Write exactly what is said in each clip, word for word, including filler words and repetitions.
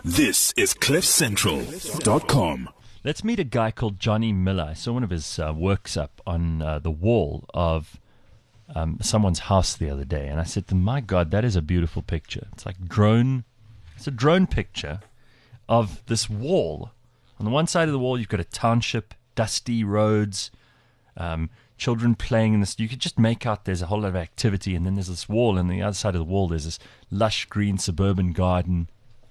This is cliff central dot com. Let's meet a guy called Johnny Miller. I saw one of his uh, works up on uh, the wall of um, someone's house the other day, and I said to him, my God, that is a beautiful picture. It's like drone, it's a drone picture of this wall. On the one side of the wall, you've got a township, dusty roads, um, children playing in this. You could just make out there's a whole lot of activity, and then there's this wall, and on the other side of the wall, there's this lush green suburban garden,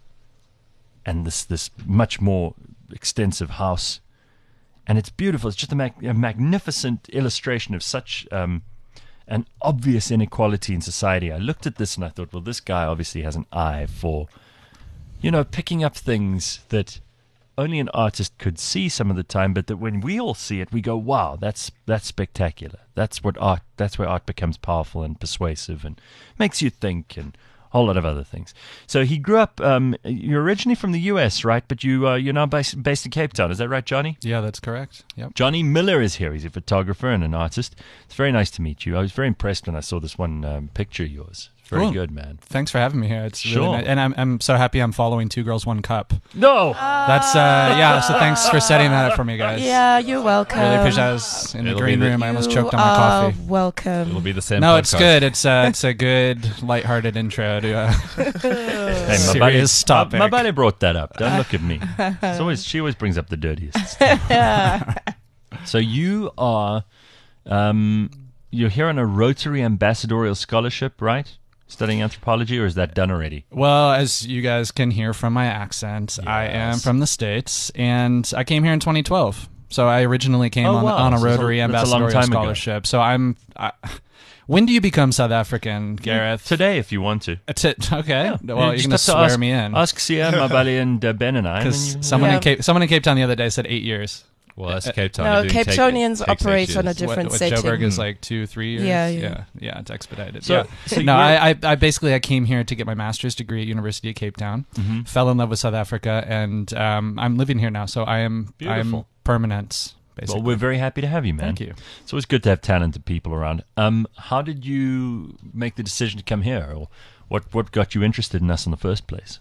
and this this much more extensive house, and it's beautiful. It's just a, mag- a magnificent illustration of such um, an obvious inequality in society. I looked at this and I thought, well, this guy obviously has an eye for, you know, picking up things that only an artist could see some of the time, but that when we all see it, we go, wow, that's that's spectacular. That's what art. That's where art becomes powerful and persuasive and makes you think and a whole lot of other things. So he grew up, um, you're originally from the U S, right? But you, uh, you're now based, based in Cape Town. Is that right, Johnny? Yeah, that's correct. Yep. Johnny Miller is here. He's a photographer and an artist. It's very nice to meet you. I was very impressed when I saw this one um, picture of yours. Very Cool. good, man. Thanks for having me here. It's Sure. really nice. And I'm I'm so happy I'm following Two Girls, One Cup. No! That's, uh, yeah, so thanks for setting that up for me, guys. Yeah, you're welcome. Really appreciate it. I was in the It'll green be the- room. I almost You choked on my are coffee. welcome. It'll be the same. No, podcast. it's good. It's uh, it's a good, lighthearted intro to uh, Hey, serious buddy, topic. My buddy brought that up. Don't look at me. It's always, she always brings up the dirtiest stuff. So you are, um, you're here on a Rotary Ambassadorial Scholarship, right? Studying anthropology, or is that done already? Well, as you guys can hear from my accent, I am Yes. from the States, and I came here in twenty twelve. So I originally came Oh, on, wow. on a So that's a- Rotary that's a long Ambassadorial time ago. Scholarship. So I'm... I, when do you become South African, Gareth? Today, if you want to. Uh, t- okay. Yeah. Well, You you're just going to have to swear ask- me in. Ask Sia, Mabali, and uh, Ben and I. and then Because you- someone, Yeah. in Cape, someone in Cape Town the other day said eight years. Well, that's Cape Town. No, They're doing Cape take- Townians takes operate eight on a years. different what, what setting. Joburg is like two, three years. Yeah, yeah. yeah, yeah, it's expedited. So- yeah. so no, you're- I, I, I basically I came here to get my master's degree at University of Cape Town. Mhm. Fell in love with South Africa, and um, I'm living here now. So I am I'm Beautiful. permanent. Basically. Well, we're very happy to have you, man. Thank you. It's always good to have talented people around. Um, how did you make the decision to come here, or what, what got you interested in us in the first place?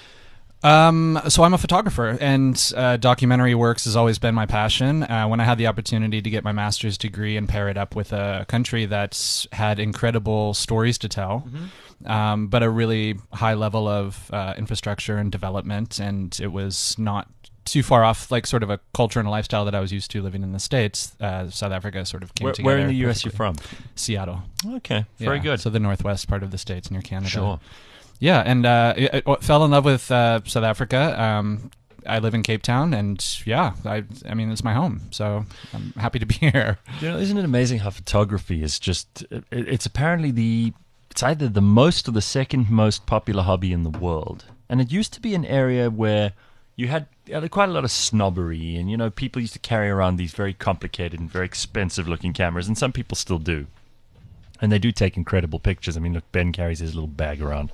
Um, so I'm a photographer, and uh, documentary works has always been my passion. Uh, when I had the opportunity to get my master's degree and pair it up with a country that's had incredible stories to tell, um, but a really high level of uh, infrastructure and development, and it was not too far off, like sort of a culture and a lifestyle that I was used to living in the States. Uh, South Africa sort of came Where, together. where in the U S you perfectly. from? Seattle. Okay, very Yeah, good. So the northwest part of the States near Canada. Sure. Yeah, and uh, I, I fell in love with uh, South Africa. Um, I live in Cape Town, and yeah, I, I mean, it's my home, so I'm happy to be here. You know, isn't it amazing how photography is just, it, it's apparently the, it's either the most or the second most popular hobby in the world. And it used to be an area where you had, you had quite a lot of snobbery, and, you know, people used to carry around these very complicated and very expensive looking cameras, and some people still do. And they do take incredible pictures. I mean, look, Ben carries his little bag around.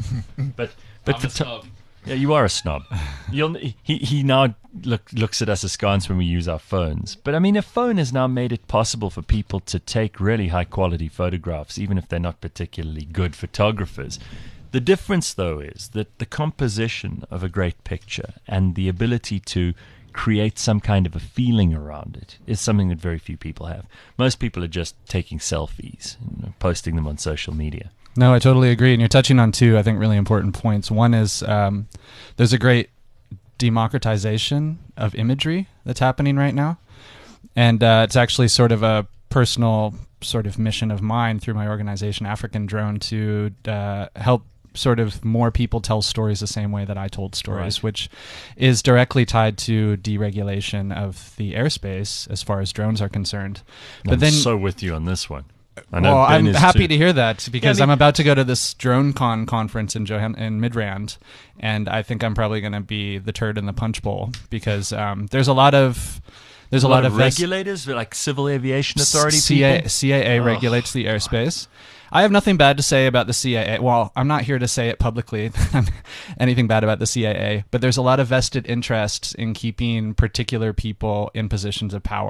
but but I'm for a snob. Yeah, you are a snob. You'll, he he now look, looks at us askance when we use our phones. But I mean, a phone has now made it possible for people to take really high quality photographs, even if they're not particularly good photographers. The difference, though, is that the composition of a great picture and the ability to create some kind of a feeling around it is something that very few people have. Most people are just taking selfies and you know, posting them on social media. No, I totally agree. And you're touching on two, I think, really important points. One is um, there's a great democratization of imagery that's happening right now. And uh, it's actually sort of a personal sort of mission of mine through my organization, African Drone, to uh, help sort of more people tell stories the same way that I told stories, Right. which is directly tied to deregulation of the airspace as far as drones are concerned. But I'm then so with you on this one. I know well, Ben I'm is happy too. to hear that because Yeah, I mean- I'm about to go to this DroneCon conference in Johann- in Midrand, and I think I'm probably going to be the turd in the punch bowl because um, there's a lot of there's a, lot, of ves- regulators, like Civil Aviation Authority C A- people. C A A Oh, regulates the airspace. I have nothing bad to say about the C A A. Well, I'm not here to say it publicly, anything bad about the C A A, but there's a lot of vested interest in keeping particular people in positions of power.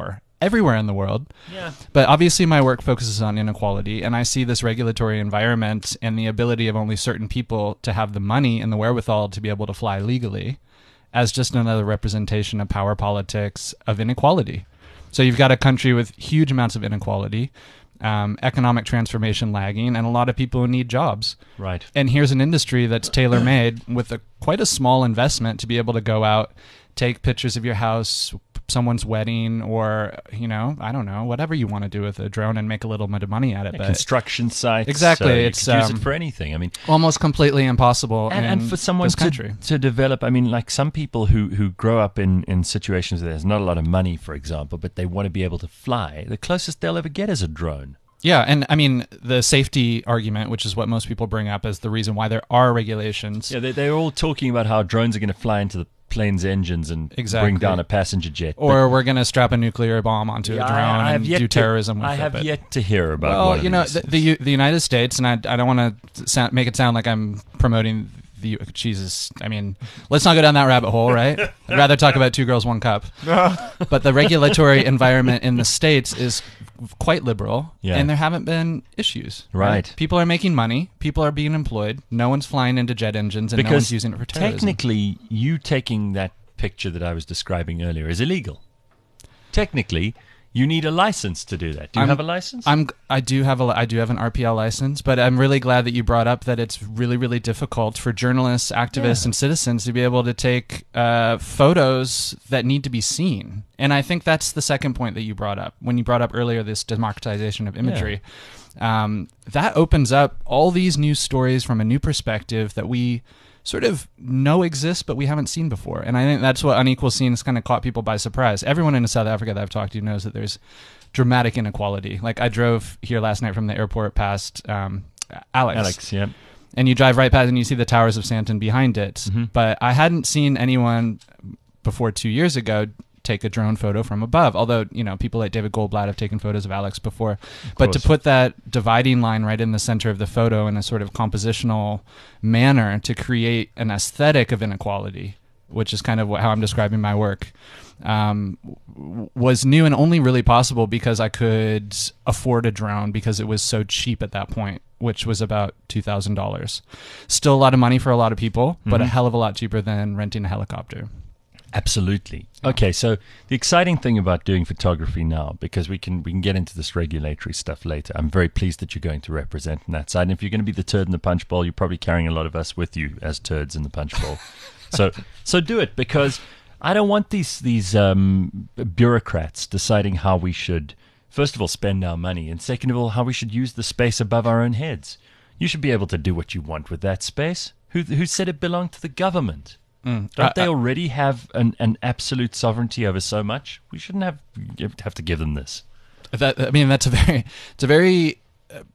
everywhere in the world. Yeah. But obviously my work focuses on inequality, and I see this regulatory environment and the ability of only certain people to have the money and the wherewithal to be able to fly legally as just another representation of power politics, of inequality. So you've got a country with huge amounts of inequality, um, economic transformation lagging, and a lot of people who need jobs. Right. And here's an industry that's tailor-made with a quite a small investment to be able to go out, take pictures of your house, someone's wedding, or, you know, I don't know, whatever you want to do with a drone and make a little bit of money at it. Yeah, but construction sites. Exactly, So you it's, could use um, it for anything. I mean, almost completely impossible and, in and for someone this to, country. to develop, I mean, like some people who, who grow up in, in situations where there's not a lot of money, for example, but they want to be able to fly, the closest they'll ever get is a drone. Yeah, and I mean, the safety argument, which is what most people bring up as the reason why there are regulations. Yeah, they, they're all talking about how drones are going to fly into the plane's engines and Exactly. bring down a passenger jet. Or we're going to strap a nuclear bomb onto Yeah, a drone I, I have and yet do to- terrorism with I it. have but- yet to hear about Well, one of you know, these the, things. the the United States, and I, I don't want to sound, make it sound like I'm promoting the Jesus. I mean, let's not go down that rabbit hole, right? I'd rather talk about Two Girls, One Cup. But the regulatory environment in the States is quite liberal, Yeah. and there haven't been issues. Right. People are making money. People are being employed. No one's flying into jet engines, and no Because one's using it for terrorism. technically, you taking that picture that I was describing earlier is illegal. Technically, you need a license to do that. Do you I'm- have a license? I'm I do have a I do have an R P L license, but I'm really glad that you brought up that it's really really difficult for journalists, activists, Yeah. and citizens to be able to take uh, photos that need to be seen. And I think that's the second point that you brought up when you brought up earlier this democratization of imagery. Um, that opens up all these new stories from a new perspective that we sort of know exist, but we haven't seen before. And I think that's what Unequal Scenes kind of caught people by surprise. Everyone in South Africa that I've talked to knows that there's dramatic inequality. Like I drove here last night from the airport past um, Alex. Alex, yeah. And you drive right past and you see the Towers of Santon behind it. Mhm. But I hadn't seen anyone before two years ago take a drone photo from above. Although, you know, people like David Goldblatt have taken photos of Alex before. But to course. put that dividing line right in the center of the photo in a sort of compositional manner to create an aesthetic of inequality, which is kind of what, how I'm describing my work, um, w- was new and only really possible because I could afford a drone because it was so cheap at that point, which was about two thousand dollars. Still a lot of money for a lot of people, but a Mhm. hell of a lot cheaper than renting a helicopter. Absolutely. Okay, so the exciting thing about doing photography now, because we can we can get into this regulatory stuff later. I'm very pleased that you're going to represent on that side. And if you're going to be the turd in the punch bowl, you're probably carrying a lot of us with you as turds in the punch bowl. so so do it, because I don't want these these um, bureaucrats deciding how we should, first of all, spend our money, and second of all, how we should use the space above our own heads. You should be able to do what you want with that space. Who who said it belonged to the government? Mm. Don't Uh, they uh, already have an, an absolute sovereignty over so much? We shouldn't have have to give them this. That I mean, that's a very it's a very uh,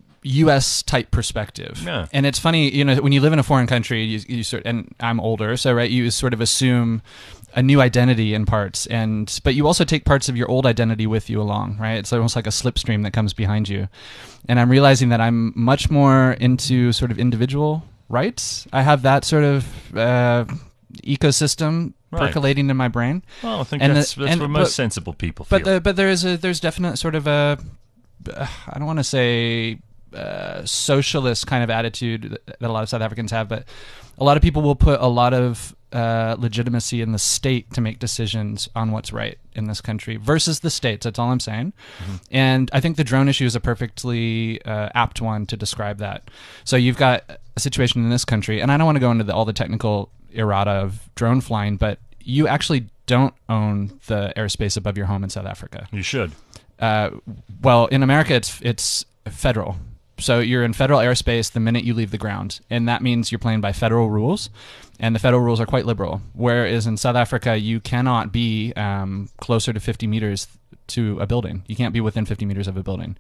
U S type perspective. Yeah. And it's funny, you know, when you live in a foreign country, you, you sort and I'm older, so right, you sort of assume a new identity in parts, and but you also take parts of your old identity with you along, right? It's almost like a slipstream that comes behind you. And I'm realizing that I'm much more into sort of individual rights. I have that sort of uh, ecosystem Right. percolating in my brain. Well, I think And that's, the- that's and- what most but- sensible people feel. But the, but there is a there's definite sort of a uh, I don't want to say uh, socialist kind of attitude that, that a lot of South Africans have, but a lot of people will put a lot of uh, legitimacy in the state to make decisions on what's right in this country versus the states. That's all I'm saying. Mm-hmm. And I think the drone issue is a perfectly uh, apt one to describe that. So you've got a situation in this country, and I don't want to go into the, all the technical errata of drone flying, but you actually don't own the airspace above your home in South Africa. you should. Uh, well, in America, it's it's federal. So you're in federal airspace the minute you leave the ground, and that means you're playing by federal rules, and the federal rules are quite liberal. Whereas in South Africa, you cannot be um, closer to fifty meters to a building. You can't be within fifty meters of a building.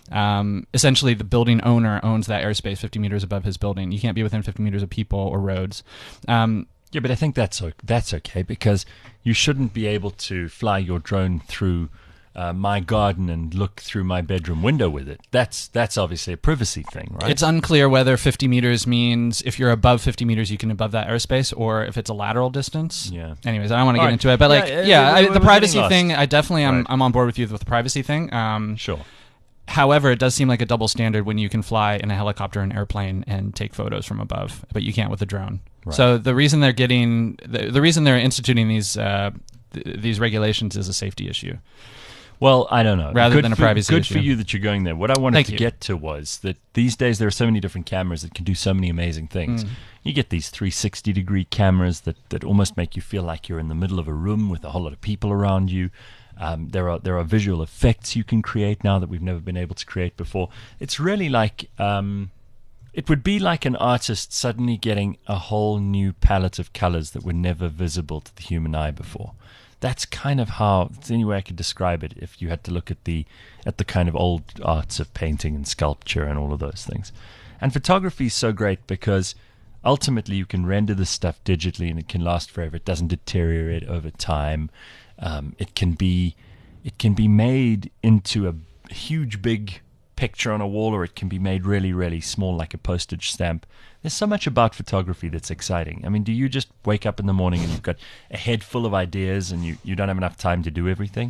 Um, essentially, the building owner owns that airspace fifty meters above his building. You can't be within fifty meters of people or roads. Um, Yeah, but I think that's o- that's okay, because you shouldn't be able to fly your drone through uh, my garden and look through my bedroom window with it. That's that's obviously a privacy thing, right? It's unclear whether fifty meters means if you're above fifty meters, you can above that airspace, or if it's a lateral distance. Yeah. Anyways, I don't want to get All right. into it, but like, Yeah, yeah, yeah, I, we- the we're privacy getting thing, I definitely, I'm, Right. I'm on board with you with the privacy thing. Um, Sure. However, it does seem like a double standard when you can fly in a helicopter or an airplane and take photos from above, but you can't with a drone. Right. So the reason they're getting, the, the reason they're instituting these uh, th- these regulations is a safety issue. Well, I don't know. Rather good than a for, privacy Good issue. for you that you're going there. What I wanted Thank to you. get to was that these days there are so many different cameras that can do so many amazing things. Mm. You get these three sixty degree cameras that, that almost make you feel like you're in the middle of a room with a whole lot of people around you. Um, there are there are visual effects you can create now that we've never been able to create before. It's really like um, it would be like an artist suddenly getting a whole new palette of colors that were never visible to the human eye before. That's kind of how, it's the only way I could describe it if you had to look at the at the kind of old arts of painting and sculpture and all of those things. And photography is so great because ultimately you can render this stuff digitally and it can last forever. It doesn't deteriorate over time. Um, it can be it can be made into a huge big picture on a wall, or it can be made really, really small like a postage stamp. There's so much about photography that's exciting. I mean, do you just wake up in the morning and you've got a head full of ideas and you, you don't have enough time to do everything?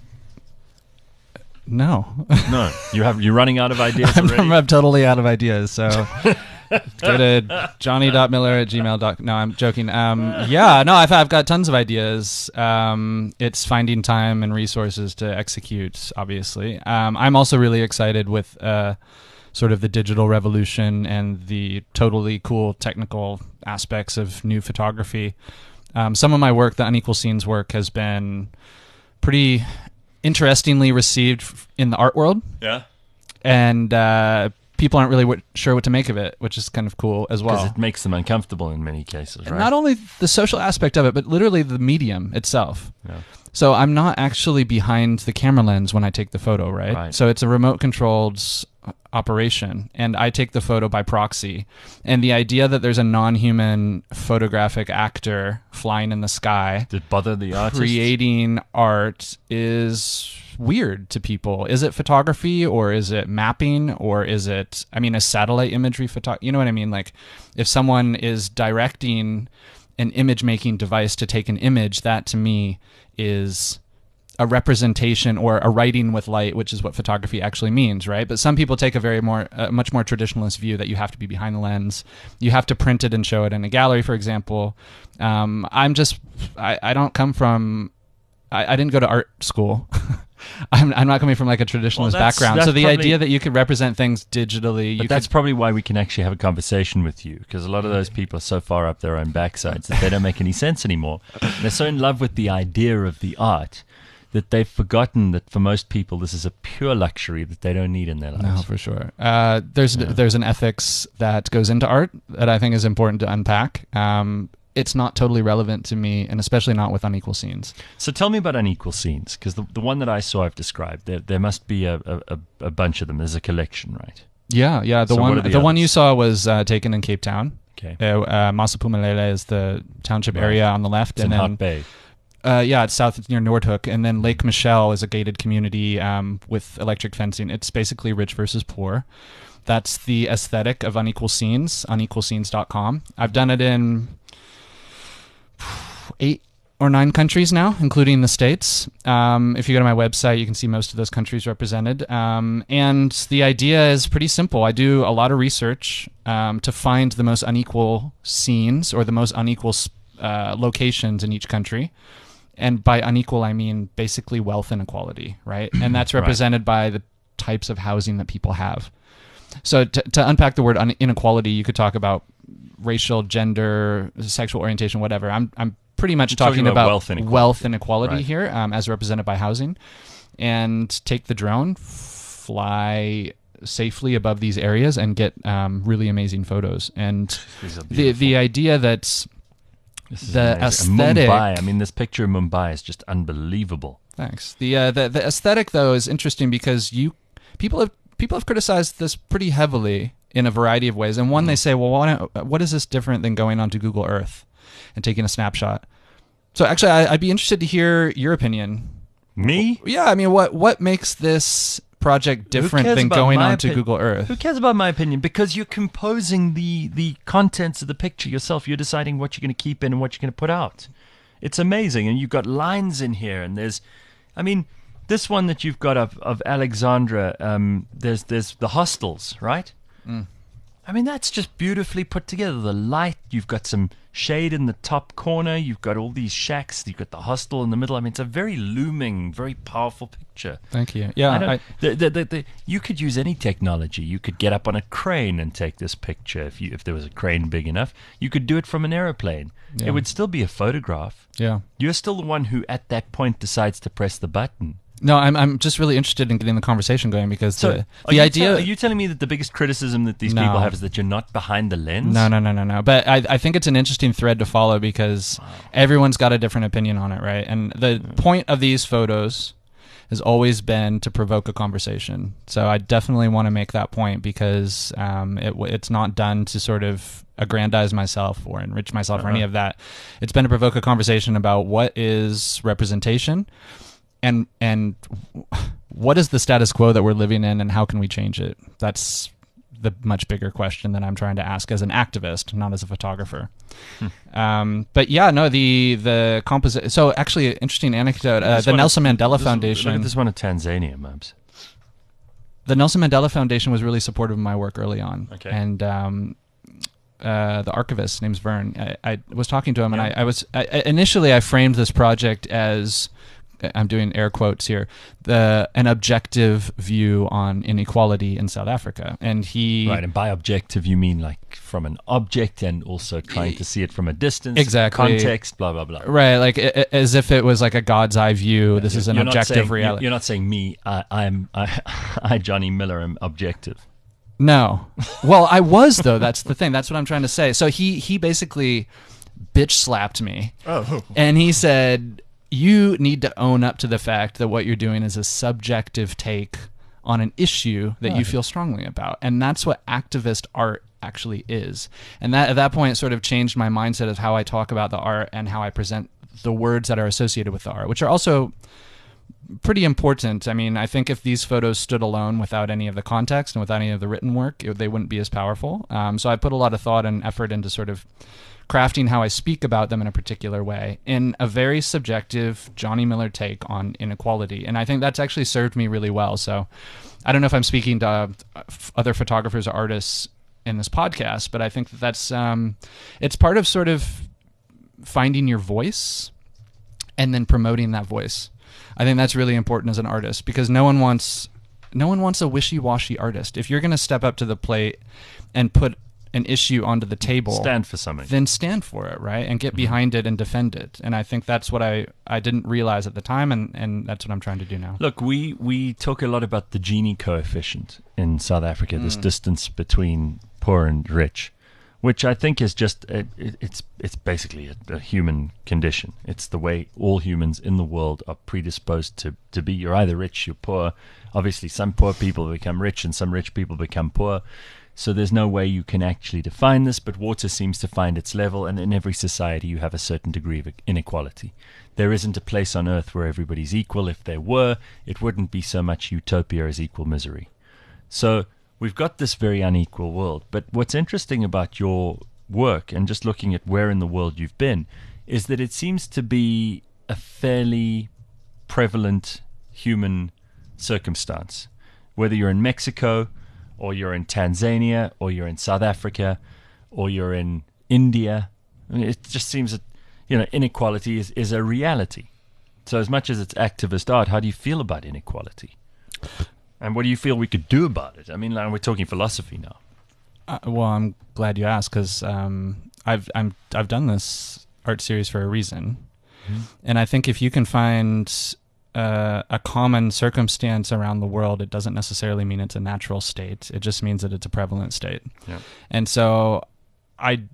No. No. You have, you're running out of ideas I'm, already? I'm, I'm totally out of ideas, so go to johnny dot miller at gmail dot com. No, I'm joking. Um, yeah, no, I've, I've got tons of ideas. Um, it's finding time and resources to execute, obviously. Um, I'm also really excited with uh, sort of the digital revolution and the totally cool technical aspects of new photography. Um, some of my work, the Unequal Scenes work, has been pretty interestingly received f- in the art world. Yeah. And uh, people aren't really w- sure what to make of it, which is kind of cool as Because well. it makes them uncomfortable in many cases, right? Not only the social aspect of it, but literally the medium itself. Yeah. So I'm not actually behind the camera lens when I take the photo, right? Right. So it's a remote controlled s- operation, and I take the photo by proxy. And the idea that there's a non-human photographic actor flying in the sky Did it bother the artist? creating art is weird to people. Is it photography, or is it mapping, or is it, I mean, a satellite imagery photo? You know what I mean? Like if someone is directing an image making device to take an image, that to me is a representation or a writing with light, which is what photography actually means, right? But some people take a very more, a much more traditionalist view that you have to be behind the lens, you have to print it and show it in a gallery, for example. Um, I'm just, I, I don't come from, I, I didn't go to art school. I'm, I'm not coming from like a traditionalist Well, that's- background. that's So the probably- idea that you could represent things digitally, But you that's could, probably why we can actually have a conversation with you, because a lot of those people are so far up their own backsides that they don't make any sense anymore. And they're so in love with the idea of the art that they've forgotten that for most people this is a pure luxury that they don't need in their lives. no, for sure. Uh, there's there's an ethics that goes into art that I think is important to unpack. Um, it's not totally relevant to me, and especially not with Unequal Scenes. So tell me about Unequal Scenes, because the, the one that I saw I've described, there, there must be a, a, a bunch of them. There's a collection, right? Yeah, yeah. The So what one are the the one others? you saw was uh, taken in Cape Town. Okay. Uh, uh, Masapumalele is the township Right. area on the left, It's in and Hart then Bay. uh, yeah, it's south, it's near Nordhoek, and then Lake Michelle is a gated community um, with electric fencing. It's basically rich versus poor. That's the aesthetic of Unequal Scenes, unequal scenes dot com. I've done it in eight or nine countries now, including the States. Um, if you go to my website, you can see most of those countries represented. Um, and the idea is pretty simple. I do a lot of research um, to find the most unequal scenes or the most unequal uh, locations in each country. And by unequal, I mean basically wealth inequality, right? And that's represented by the types of housing that people have. So to, to unpack the word un- inequality, you could talk about racial, gender, sexual orientation, whatever. I'm I'm pretty much You're talking, talking about about, wealth inequality. wealth inequality Right. here, um, as represented by housing. And take the drone, fly safely above these areas, and get um, really amazing photos. And These are the beautiful. the idea that This is the amazing. And aesthetic- Mumbai, I mean, this picture of Mumbai is just unbelievable. Thanks. The uh, the the aesthetic though is interesting because you people have people have criticized this pretty heavily in a variety of ways. And one, they say, well, why don't, what is this different than going onto Google Earth and taking a snapshot? So actually, I, I'd be interested to hear your opinion. Me? Yeah, I mean, what what makes this project different cares than about going my on to opi- Google Earth? Who cares about my opinion? Because you're composing the, the contents of the picture yourself. You're deciding what you're going to keep in and what you're going to put out. It's amazing. And you've got lines in here. And there's, I mean, this one that you've got of, of Alexandra, um, there's, there's the hostels, right? Mm. I mean, that's just beautifully put together. The light, you've got some shade in the top corner. You've got all these shacks. You've got the hostel in the middle. I mean, it's a very looming, very powerful picture. Thank you. Yeah, I don't, I, the, the, the, the, you could use any technology. You could get up on a crane and take this picture if you if there was a crane big enough. You could do it from an aeroplane. Yeah. It would still be a photograph. yeah. You're still the one who, at that point, decides to press the button. No, I'm I'm just really interested in getting the conversation going because So, the, are, the you idea. tell- are you telling me that the biggest criticism that these No. people have is that you're not behind the lens? No, no, no, no, no. But I, I think it's an interesting thread to follow because everyone's got a different opinion on it, right? And the point of these photos has always been to provoke a conversation. So I definitely want to make that point because um, it, it's not done to sort of aggrandize myself or enrich myself or any Uh-huh. of that. It's been to provoke a conversation about what is representation and and what is the status quo that we're living in and how can we change it? That's the much bigger question that I'm trying to ask as an activist, not as a photographer. Hmm. Um, but yeah, no, the the composite. So actually, an interesting anecdote. Uh, This the one- Nelson Mandela this- Foundation. Look at this one of Tanzania, Mubs. The Nelson Mandela Foundation was really supportive of my work early on. Okay. And um, uh, the archivist, name's Vern, I, I was talking to him, Yeah. and I, I was I, initially I framed this project as, I'm doing air quotes here, the an objective view on inequality in South Africa, and he Right, and by objective you mean like from an object and also trying to see it from a distance. Exactly. Context, blah, blah, blah. right, like i- i- as if it was like a God's eye view. This is an You're not objective saying- reality. You're not saying me, I, I'm, I, I, Johnny Miller, am objective. No. Well, I was though. That's the thing. That's what I'm trying to say. So he he basically bitch slapped me. Oh. And he said, "You need to own up to the fact that what you're doing is a subjective take on an issue that you Right. feel strongly about." And that's what activist art actually is. And that at that point sort of changed my mindset of how I talk about the art and how I present the words that are associated with the art, which are also pretty important. I mean, I think if these photos stood alone without any of the context and without any of the written work, it, they wouldn't be as powerful. Um, so I put a lot of thought and effort into sort of crafting how I speak about them in a particular way in a very subjective Johnny Miller take on inequality. And I think that's actually served me really well. So I don't know if I'm speaking to uh, f- other photographers or artists in this podcast, but I think that that's, um, it's part of sort of finding your voice and then promoting that voice. I think that's really important as an artist because no one wants no one wants a wishy-washy artist. If you're going to step up to the plate and put an issue onto the table, Stand for something. then stand for it, right? And get behind it and defend it. And I think that's what I, I didn't realize at the time, and, and that's what I'm trying to do now. Look, we, we talk a lot about the Gini coefficient in South Africa, this distance between poor and rich, which I think is just, it, it, it's it's basically a, a human condition. It's the way all humans in the world are predisposed to, to be. You're either rich, you're poor. Obviously, some poor people become rich and some rich people become poor. So there's no way you can actually define this, but water seems to find its level, and in every society you have a certain degree of inequality. There isn't a place on earth where everybody's equal. If there were, it wouldn't be so much utopia as equal misery. So we've got this very unequal world. But what's interesting about your work, and just looking at where in the world you've been, is that it seems to be a fairly prevalent human circumstance. Whether you're in Mexico, or you're in Tanzania, or you're in South Africa, or you're in India. I mean, it just seems that, you know, inequality is, is a reality. So as much as it's activist art, how do you feel about inequality? And what do you feel we could do about it? I mean, like, we're talking philosophy now. Uh, well, I'm glad you asked because um, I've I'm I've done this art series for a reason, Mm-hmm. and I think if you can find uh, a common circumstance around the world, it doesn't necessarily mean it's a natural state. It just means that it's a prevalent state. Yeah. And so, I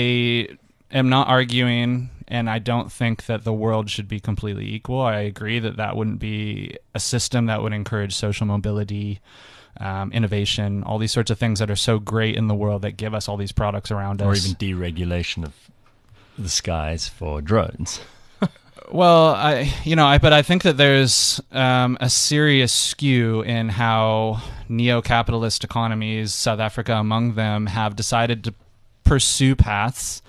I am not arguing, and I don't think that the world should be completely equal. I agree that that wouldn't be a system that would encourage social mobility. Um, innovation, all these sorts of things that are so great in the world that give us all these products around Or us. even deregulation of the skies for drones. Well, I, you know, I, but I think that there's um, a serious skew in how neo-capitalist economies, South Africa among them, have decided to pursue paths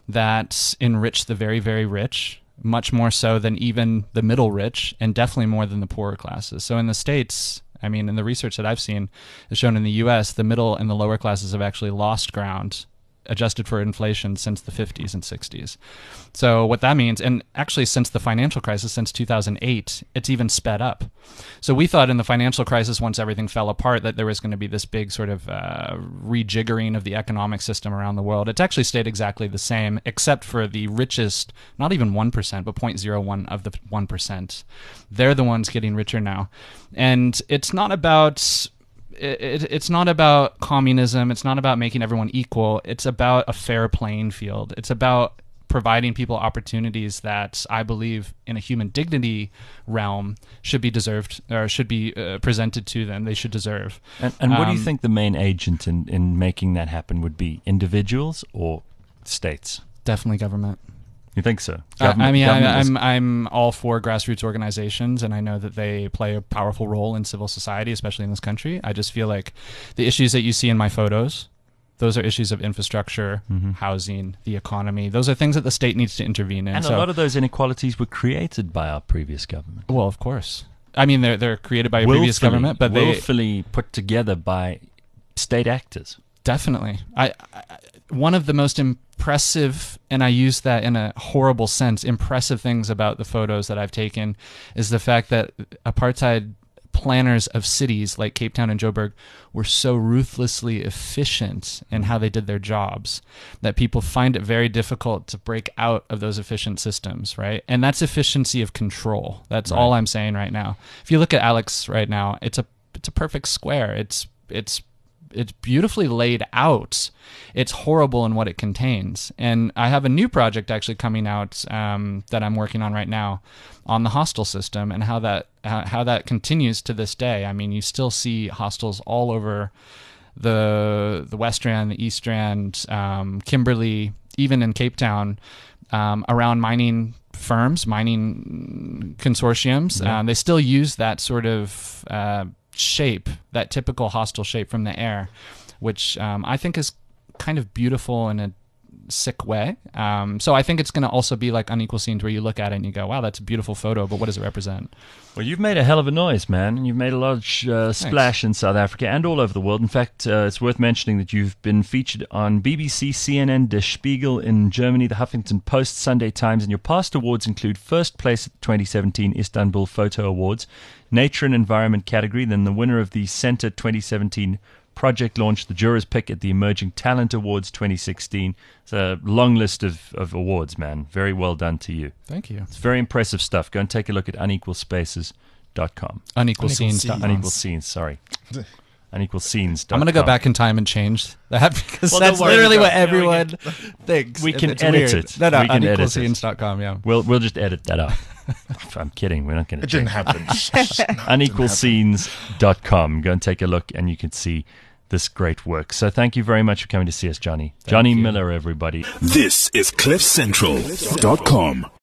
that enrich the very, very rich, much more so than even the middle rich, and definitely more than the poorer classes. So in the States, I mean, in the research that I've seen, has shown in the U S, the middle and the lower classes have actually lost ground, adjusted for inflation, since the fifties and sixties. So what that means, and actually since the financial crisis, since two thousand eight, it's even sped up. So we thought in the financial crisis, once everything fell apart, that there was going to be this big sort of uh, rejiggering of the economic system around the world. It's actually stayed exactly the same, except for the richest, not even one percent, but zero point zero one of the one percent. They're the ones getting richer now. And it's not about... It, it's not about communism. It's not about making everyone equal. It's about a fair playing field. It's about providing people opportunities that I believe in a human dignity realm should be deserved, or should be uh, presented to them. They should deserve. And, and what um, do you Um, think the main agent in, in making that happen would be? Individuals or states? Definitely government. You think so? I, I mean, government I, is- I'm I'm all for grassroots organizations, and I know that they play a powerful role in civil society, especially in this country. I just feel like the issues that you see in my photos, those are issues of infrastructure, Mhm. housing, the economy. Those are things that the state needs to intervene in. And so, a lot of those inequalities were created by our previous government. well, of course. I mean, they're they're created by a previous Willfully- government, but they willfully put together by state actors. definitely. I, I one of the most impressive, and I use that in a horrible sense, impressive things about the photos that I've taken is the fact that apartheid planners of cities like Cape Town and Joburg were so ruthlessly efficient in how they did their jobs that people find it very difficult to break out of those efficient systems, right? And that's efficiency of control. That's all Right. I'm saying right now. If you look at Alex right now, it's a it's a perfect square. It's it's it's beautifully laid out. It's horrible in what it contains. And I have a new project actually coming out um, that I'm working on right now on the hostel system and how that how, how that continues to this day. I mean, you still see hostels all over the the West Strand, the East Strand, um, Kimberley, even in Cape Town, um, around mining firms, mining consortiums. Yeah. Um, they still use that sort of uh, shape, that typical hostile shape from the air, which um, I think is kind of beautiful in a sick way. Um, so I think it's going to also be like Unequal Scenes, where you look at it and you go, wow, that's a beautiful photo, but what does it represent? Well, you've made a hell of a noise, man. And you've made a large uh, splash in South Africa and all over the world. In fact, uh, it's worth mentioning that you've been featured on B B C, C N N, Der Spiegel in Germany, the Huffington Post, Sunday Times, and your past awards include first place at the twenty seventeen Istanbul Photo Awards, Nature and Environment category, then the winner of the Centre twenty seventeen project launch, the jurors pick at the Emerging Talent Awards twenty sixteen. It's a long list of, of awards, man. Very well done to you. Thank you. It's very impressive stuff. Go and take a look at unequal spaces dot com. Unequal, Unequal Scenes. Scenes. Unequal Scenes, sorry. unequal scenes dot com. I'm going to go back in time and change that because Well, that's don't worry, literally we what can- yeah, we everyone thinks. we If can it's edit weird. it. No, no, We can edit unequal it. scenes dot com, yeah. We'll we'll just edit that out. I'm kidding. We're not going to. It didn't happen. unequal scenes dot com. Go and take a look, and you can see this great work. So thank you very much for coming to see us, Johnny. Johnny you. Miller, everybody. This is cliff central dot com.